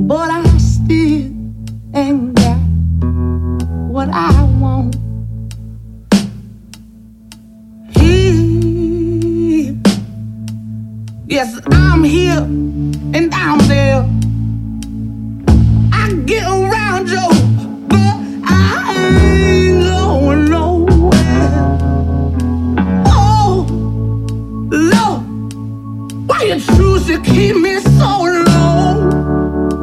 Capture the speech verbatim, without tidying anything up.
but I still ain't got what I want. Here, yes, I'm here and I'm there. I get around you, but I ain't going nowhere. Oh, Lord, why you choose to keep me